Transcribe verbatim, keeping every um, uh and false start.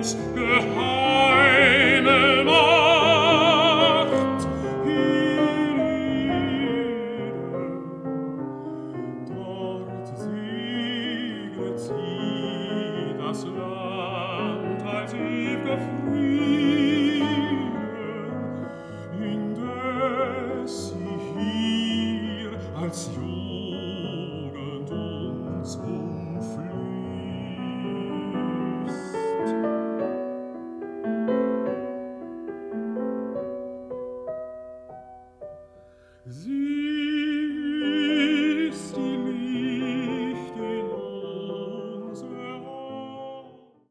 geheime Nacht, dort segnet sie das Land als ewiger Frieden.